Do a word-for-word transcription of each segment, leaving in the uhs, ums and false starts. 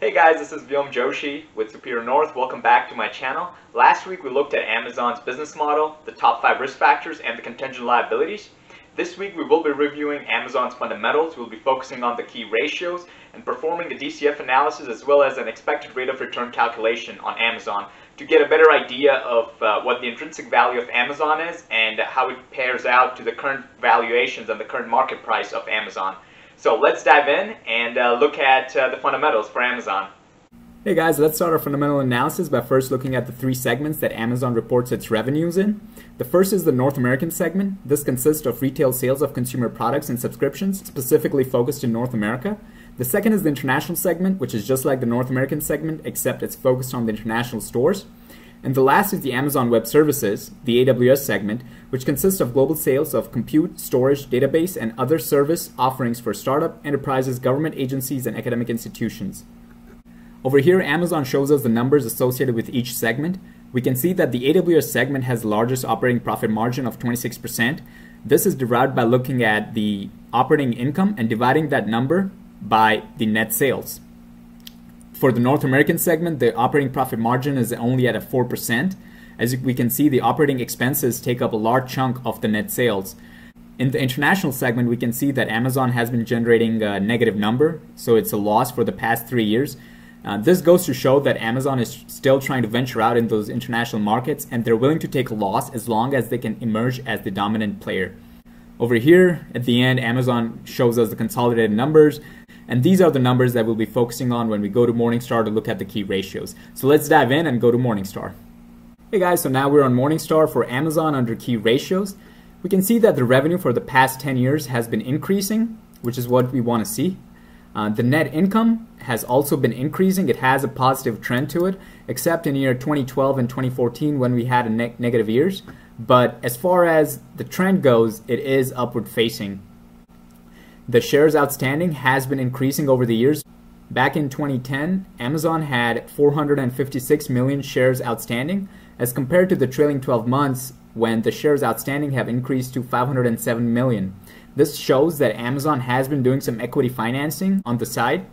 Hey guys, this is Vyom Joshi with Superior North. Welcome back to my channel. Last week we looked at Amazon's business model, the top five risk factors, and the contingent liabilities. This week we will be reviewing Amazon's fundamentals. We'll be focusing on the key ratios and performing a D C F analysis as well as an expected rate of return calculation on Amazon to get a better idea of uh, what the intrinsic value of Amazon is and how it pairs out to the current valuations and the current market price of Amazon. So let's dive in and uh, look at uh, the fundamentals for Amazon. Hey guys, let's start our fundamental analysis by first looking at the three segments that Amazon reports its revenues in. The first is the North American segment. This consists of retail sales of consumer products and subscriptions, specifically focused in North America. The second is the international segment, which is just like the North American segment, except it's focused on the international stores. And the last is the Amazon Web Services, the A W S segment, which consists of global sales of compute, storage, database, and other service offerings for startup, enterprises, government agencies, and academic institutions. Over here, Amazon shows us the numbers associated with each segment. We can see that the A W S segment has the largest operating profit margin of twenty-six percent. This is derived by looking at the operating income and dividing that number by the net sales. For the North American segment, the operating profit margin is only at a four percent. As we can see, the operating expenses take up a large chunk of the net sales. In the international segment, we can see that Amazon has been generating a negative number, so it's a loss for the past three years. Uh, this goes to show that Amazon is still trying to venture out in those international markets, and they're willing to take a loss as long as they can emerge as the dominant player. Over here, at the end, Amazon shows us the consolidated numbers. And these are the numbers that we'll be focusing on when we go to Morningstar to look at the key ratios. So let's dive in and go to Morningstar. Hey guys, so now we're on Morningstar for Amazon under key ratios. We can see that the revenue for the past ten years has been increasing, which is what we want to see. Uh, the net income has also been increasing. It has a positive trend to it, except in year twenty twelve and twenty fourteen when we had a ne- negative years. But as far as the trend goes, it is upward facing. The shares outstanding has been increasing over the years. Back in twenty ten, Amazon had four hundred fifty-six million shares outstanding, as compared to the trailing twelve months when the shares outstanding have increased to five hundred seven million. This shows that Amazon has been doing some equity financing on the side.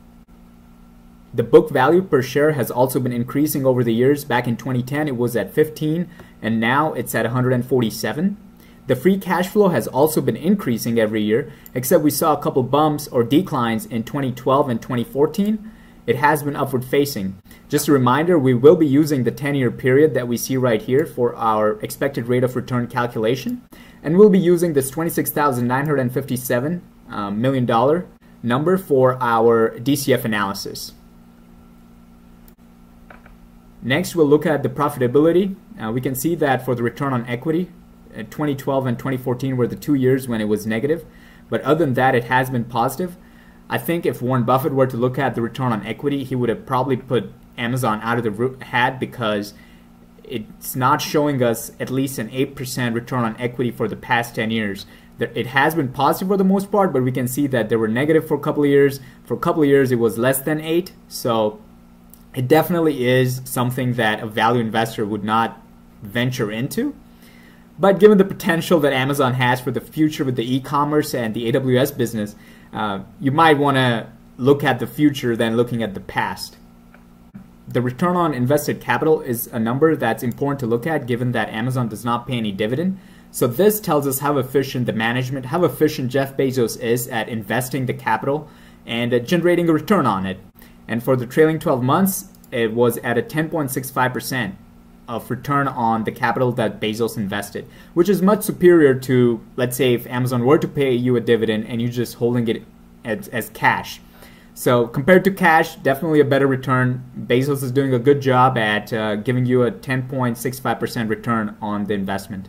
The book value per share has also been increasing over the years. Back in twenty ten, it was at fifteen, and now it's at one hundred forty-seven. The free cash flow has also been increasing every year, except we saw a couple bumps or declines in twenty twelve and twenty fourteen. It has been upward facing. Just a reminder, we will be using the ten-year period that we see right here for our expected rate of return calculation. And we'll be using this twenty-six thousand nine hundred fifty-seven uh, million dollar number for our D C F analysis. Next, we'll look at the profitability. Uh, we can see that for the return on equity, twenty twelve and twenty fourteen were the two years when it was negative, but other than that, it has been positive. I think if Warren Buffett were to look at the return on equity, he would have probably put Amazon out of the hat because it's not showing us at least an eight percent return on equity for the past ten years. It has been positive for the most part, but we can see that they were negative for a couple of years. For a couple of years, it was less than eight, so it definitely is something that a value investor would not venture into. But given the potential that Amazon has for the future with the e-commerce and the A W S business, uh, you might want to look at the future than looking at the past. The return on invested capital is a number that's important to look at given that Amazon does not pay any dividend. So this tells us how efficient the management, how efficient Jeff Bezos is at investing the capital and uh, generating a return on it. And for the trailing twelve months, it was at a ten point six five percent. Of return on the capital that Bezos invested, which is much superior to, let's say, if Amazon were to pay you a dividend and you're just holding it as, as cash. So compared to cash, definitely a better return. Bezos is doing a good job at uh, giving you a ten point six five percent return on the investment.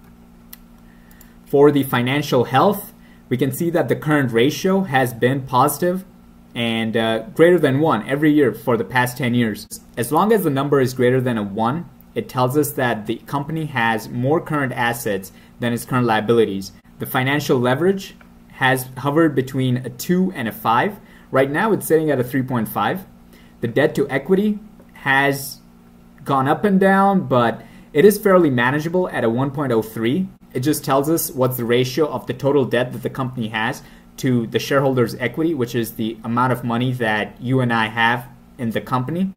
For the financial health, we can see that the current ratio has been positive and uh, greater than one every year for the past ten years. As long as the number is greater than a one, it tells us that the company has more current assets than its current liabilities. The financial leverage has hovered between a two and a five. Right now it's sitting at a three point five. The debt to equity has gone up and down, but it is fairly manageable at a one point oh three. It just tells us what's the ratio of the total debt that the company has to the shareholders' equity, which is the amount of money that you and I have in the company.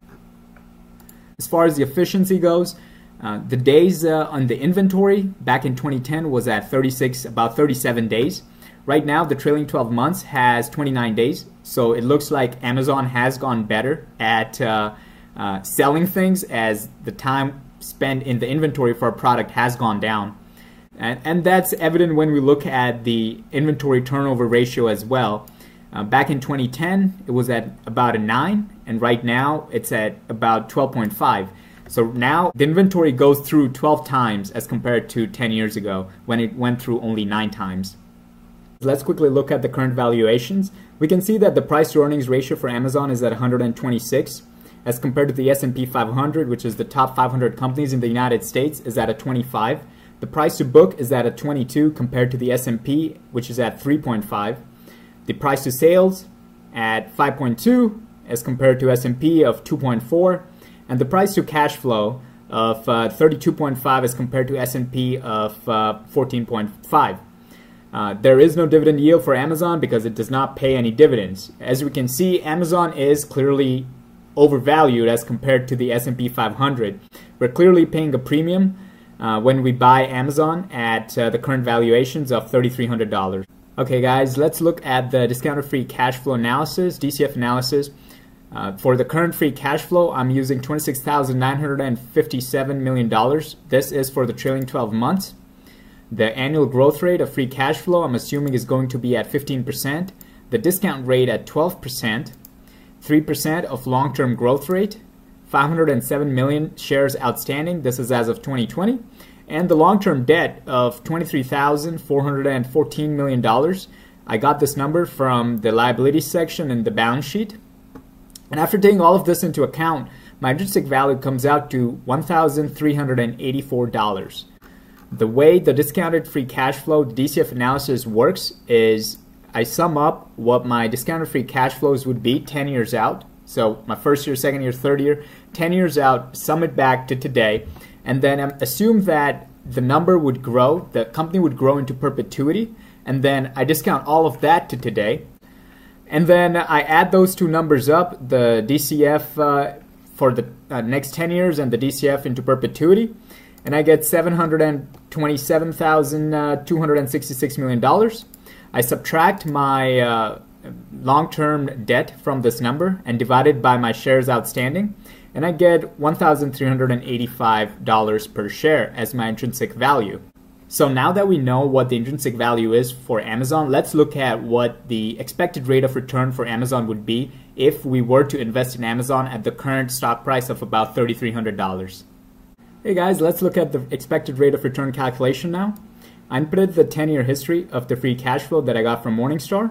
As far as the efficiency goes, uh, the days uh, on the inventory back in twenty ten was at thirty-six, about thirty-seven days. Right now, the trailing twelve months has twenty-nine days. So it looks like Amazon has gone better at uh, uh, selling things as the time spent in the inventory for a product has gone down. And, and that's evident when we look at the inventory turnover ratio as well. Uh, back in twenty ten, it was at about a nine, and right now it's at about twelve point five. So now the inventory goes through twelve times as compared to ten years ago when it went through only nine times. Let's quickly look at the current valuations. We can see that the price to earnings ratio for Amazon is at one hundred twenty-six as compared to the S and P five hundred, which is the top five hundred companies in the United States, is at a twenty-five. The price to book is at a twenty-two compared to the S and P, which is at three point five. The price to sales at five point two as compared to S and P of two point four. And the price to cash flow of uh, thirty-two point five as compared to S and P of uh, fourteen point five. Uh, there is no dividend yield for Amazon because it does not pay any dividends. As we can see, Amazon is clearly overvalued as compared to the S and P five hundred. We're clearly paying a premium uh, when we buy Amazon at uh, the current valuations of three thousand three hundred dollars. Okay guys, let's look at the discounted free cash flow analysis, D C F analysis. Uh, for the current free cash flow, I'm using twenty-six thousand nine hundred fifty-seven million dollars. This is for the trailing twelve months. The annual growth rate of free cash flow, I'm assuming, is going to be at fifteen percent. The discount rate at twelve percent. three percent of long-term growth rate. five hundred seven million shares outstanding. This is as of twenty twenty. And the long-term debt of twenty-three thousand four hundred fourteen million dollars. I got this number from the liabilities section in the balance sheet. And after taking all of this into account, my intrinsic value comes out to one thousand three hundred eighty-four dollars. The way the discounted free cash flow D C F analysis works is I sum up what my discounted free cash flows would be ten years out. So my first year, second year, third year, ten years out, sum it back to today, and then assume that the number would grow, the company would grow into perpetuity, and then I discount all of that to today. And then I add those two numbers up, the D C F uh, for the uh, next ten years and the D C F into perpetuity, and I get seven hundred twenty-seven thousand two hundred sixty-six million dollars. I subtract my uh, long-term debt from this number and divide it by my shares outstanding, and I get one thousand three hundred eighty-five dollars per share as my intrinsic value. So now that we know what the intrinsic value is for Amazon, let's look at what the expected rate of return for Amazon would be if we were to invest in Amazon at the current stock price of about three thousand three hundred dollars. Hey guys, let's look at the expected rate of return calculation now. I inputted the ten-year history of the free cash flow that I got from Morningstar.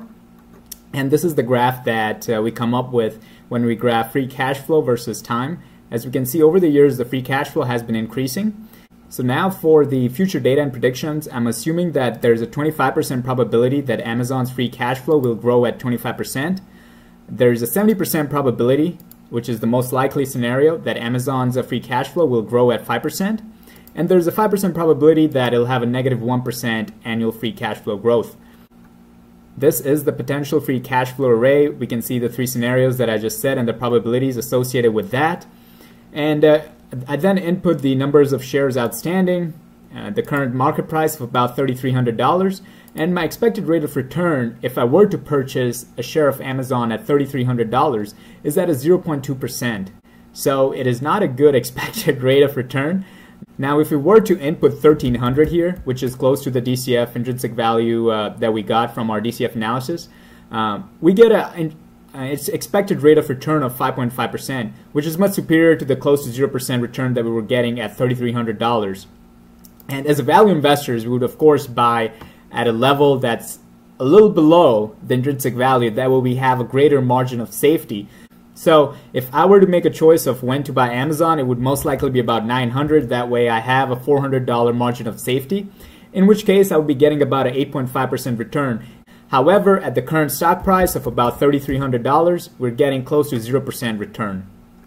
And this is the graph that uh, we come up with when we graph free cash flow versus time. As we can see, over the years, the free cash flow has been increasing. So now for the future data and predictions, I'm assuming that there's a twenty-five percent probability that Amazon's free cash flow will grow at twenty-five percent. There's a seventy percent probability, which is the most likely scenario, that Amazon's free cash flow will grow at five percent. And there's a five percent probability that it'll have a negative one percent annual free cash flow growth. This is the potential free cash flow array. We can see the three scenarios that I just said and the probabilities associated with that. And uh, I then input the numbers of shares outstanding, uh, the current market price of about three thousand three hundred dollars, and my expected rate of return if I were to purchase a share of Amazon at three thousand three hundred dollars is at a zero point two percent. So it is not a good expected rate of return. Now if we were to input thirteen hundred here, which is close to the D C F intrinsic value uh, that we got from our D C F analysis, uh, we get a uh, its expected rate of return of five point five percent, which is much superior to the close to zero percent return that we were getting at three thousand three hundred dollars. And as a value investors, we would of course buy at a level that's a little below the intrinsic value. That way we have a greater margin of safety. So if I were to make a choice of when to buy Amazon, it would most likely be about nine hundred dollars. That way I have a four hundred dollars margin of safety, in which case I would be getting about an eight point five percent return. However, at the current stock price of about three thousand three hundred dollars, we're getting close to zero percent return.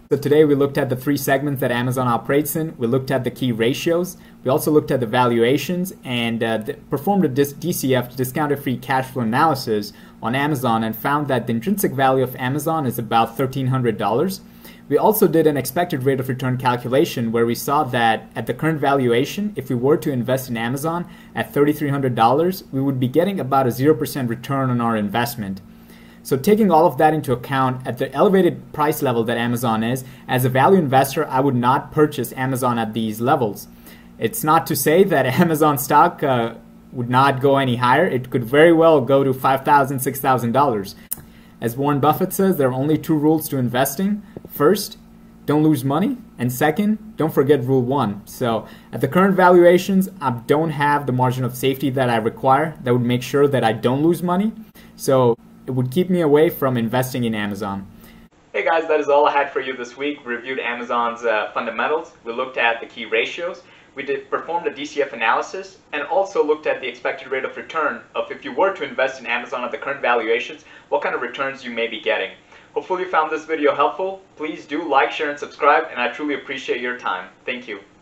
So today we looked at the three segments that Amazon operates in. We looked at the key ratios. We also looked at the valuations and uh, performed a D C F, discounted free cash flow analysis on Amazon, and found that the intrinsic value of Amazon is about thirteen hundred dollars. We also did an expected rate of return calculation where we saw that at the current valuation, if we were to invest in Amazon at three thousand three hundred dollars, we would be getting about a zero percent return on our investment. So taking all of that into account, at the elevated price level that Amazon is, as a value investor, I would not purchase Amazon at these levels. It's not to say that Amazon stock uh, would not go any higher. It could very well go to five thousand dollars, six thousand dollars. As Warren Buffett says, there are only two rules to investing. First, don't lose money. And second, don't forget rule one. So at the current valuations, I don't have the margin of safety that I require that would make sure that I don't lose money. So it would keep me away from investing in Amazon. Hey guys, that is all I had for you this week. We reviewed Amazon's uh, fundamentals. We looked at the key ratios. We did performed a D C F analysis and also looked at the expected rate of return of if you were to invest in Amazon at the current valuations, what kind of returns you may be getting. Hopefully you found this video helpful. Please do like, share, and subscribe, and I truly appreciate your time. Thank you.